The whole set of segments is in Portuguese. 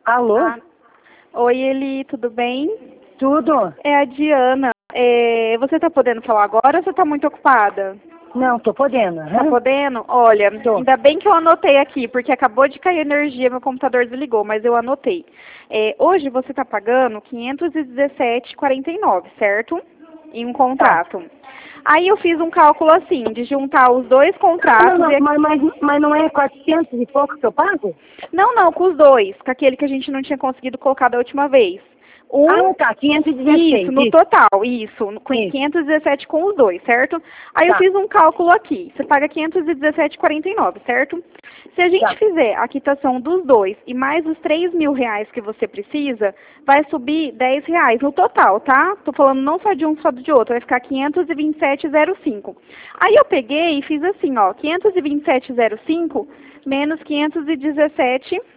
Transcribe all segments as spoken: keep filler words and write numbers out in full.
Alô? Ah, oi, Eli, tudo bem? Tudo? É a Diana. É, você tá podendo falar agora ou você tá muito ocupada? Não, tô podendo. Tá podendo? Olha, Tô. ainda bem que eu anotei aqui, porque acabou de cair energia, meu computador desligou, mas eu anotei. É, hoje você tá pagando quinhentos e dezessete reais e quarenta e nove centavos, certo? Em um contrato. Aí eu fiz um cálculo assim, de juntar os dois contratos Não, não, e... mas, mas, mas não é quatrocentos e pouco que eu pago? Não, não, com os dois, com aquele que a gente não tinha conseguido colocar da última vez. Um, Ah, tá, quinhentos e dezesseis. isso, no Isso. total, isso, com Isso. quinhentos e dezessete com os dois, certo? Aí eu Tá. fiz um cálculo aqui, você paga quinhentos e dezessete reais e quarenta e nove centavos, certo? Se a gente Tá. fizer a quitação dos dois e mais os três mil reais que você precisa, vai subir dez reais no total, tá? Tô falando não só de um, só de outro, vai ficar quinhentos e vinte e sete reais e zero cinco. Aí eu peguei e fiz assim, ó, quinhentos e vinte e sete reais e zero cinco menos quinhentos e dezessete reais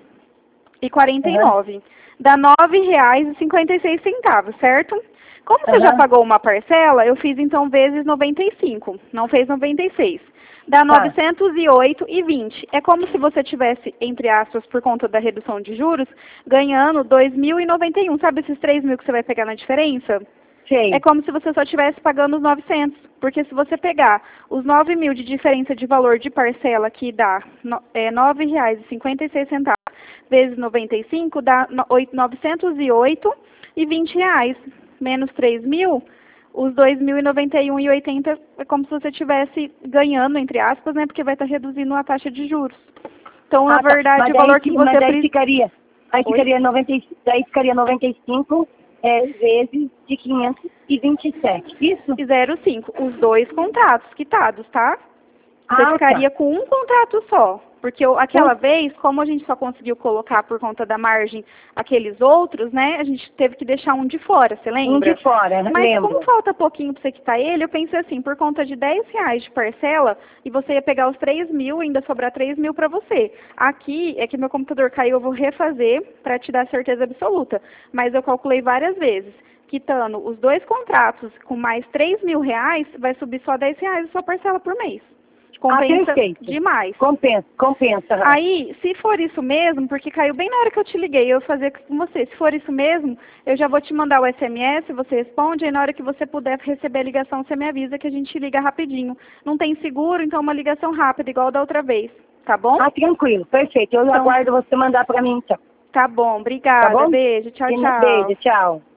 e quarenta e nove. Uhum. Dá nove reais e cinquenta e seis centavos, certo? Como você já Uhum. pagou uma parcela, eu fiz então vezes noventa e cinco, não fez noventa e seis. Dá Tá. novecentos e oito reais e vinte centavos. É como se você tivesse, entre aspas, por conta da redução de juros, ganhando dois mil e noventa e um. Sabe esses três mil que você vai pegar na diferença? Sei. É como se você só estivesse pagando os novecentos, porque se você pegar os nove mil de diferença de valor de parcela, que dá no, é, nove reais e cinquenta e seis centavos, vezes noventa e cinco, dá no, novecentos e oito reais e vinte reais, menos três mil, os dois mil e noventa e um reais e oitenta centavos é como se você estivesse ganhando, entre aspas, né, porque vai estar reduzindo a taxa de juros. Então, na Ah, tá. verdade, Mas o daí, valor que mas você daí precisa... ficaria, aí ficaria noventa, e- daí ficaria noventa e cinco é, vezes de quinhentos e vinte e sete. Isso? zero vírgula cinco, os dois contratos quitados, tá? Você Ah, ficaria tá. com um contrato só. Porque eu- aquela Um, vez, como a gente só conseguiu colocar por conta da margem aqueles outros, né? A gente teve que deixar um de fora, você um de lembra? fora, Mas como lembro. falta pouquinho para você quitar ele, eu pensei assim, por conta de dez reais de parcela, e você ia pegar os três mil, ainda sobrar três mil para você. Aqui é que meu computador caiu, eu vou refazer para te dar certeza absoluta. Mas eu calculei várias vezes. Quitando os dois contratos com mais três mil reais, vai subir só dez reais a sua parcela por mês. Ah, Compensa perfeito. demais. Compensa, compensa. Aí, se for isso mesmo, porque caiu bem na hora que eu te liguei, eu ia fazer com você. Se for isso mesmo, eu já vou te mandar o S M S, você responde, aí na hora que você puder receber a ligação, você me avisa que a gente liga rapidinho. Não tem seguro, então uma ligação rápida, igual da outra vez. Tá bom? Ah, tranquilo, perfeito. Eu Então, aguardo você mandar para mim, então. tá bom. Tá Obrigada. bom? Beijo. Tchau, tchau. Beijo, tchau.